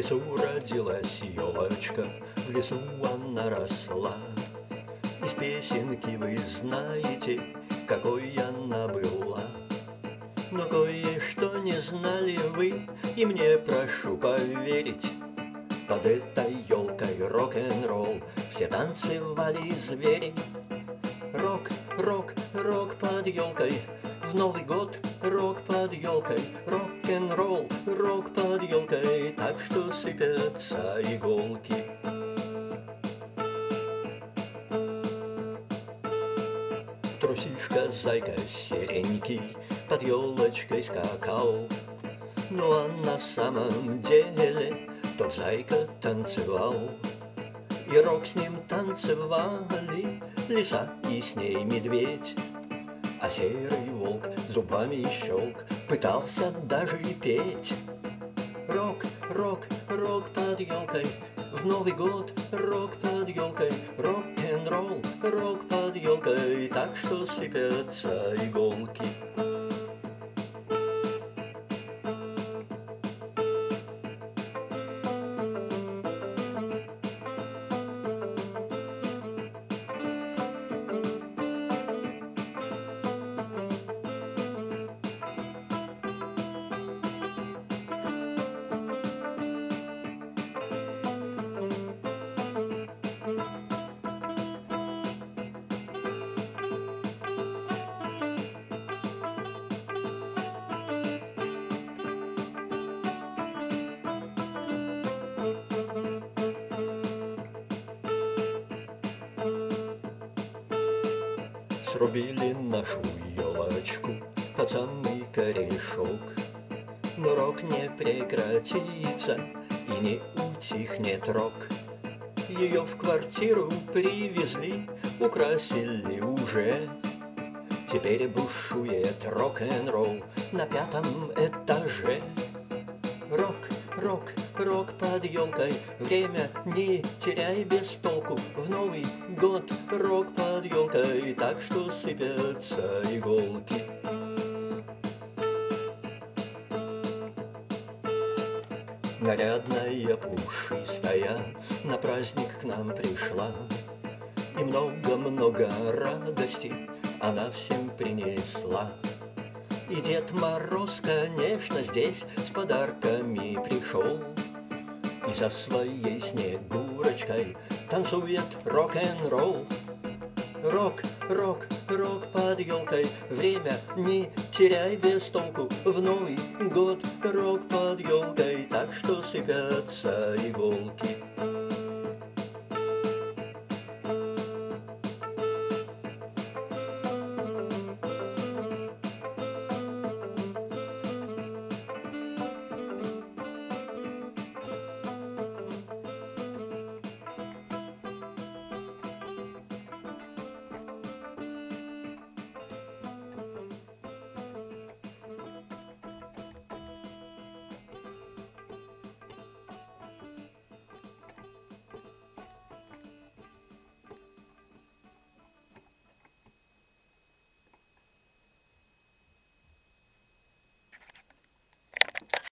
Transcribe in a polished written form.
лесу родилась елочка, в лесу она росла. Из песенки вы знаете, какой она была. Но кое-что не знали вы, и мне прошу поверить. Под этой елкой рок-н-ролл все танцевали звери. Рок, рок, рок под елкой, в Новый год рок под елкой, рок-н-ролл, рок под елкой, так что сыпятся иголки. Трусишка, зайка, серенький под елочкой скакал. Ну а на самом деле тот зайка танцевал. И рок с ним танцевали лиса и с ней медведь. А серый волк зубами щелк, пытался даже и петь. Рок, рок, рок под елкой, в Новый год рок под елкой, рок-н-ролл, рок под елкой, так что сыпятся иголки. Срубили нашу елочку под самый корешок, но рок не прекратится и не утихнет рок. Ее в квартиру привезли, украсили уже. Теперь бушует рок-н-ролл на 5-м этаже. Рок, рок, рок под елкой, время не теряй без толку. В Новый год рок под елкой, так что сыпятся иголки. Нарядная пушистая на праздник к нам пришла, и много-много радости она всем принесла. И Дед Мороз, конечно, здесь с подарками пришел, и со своей Снегурочкой танцует рок-н-ролл. Рок, рок, рок под елкой, время не теряй без толку. В Новый год рок под елкой, так что сыпятся иголки.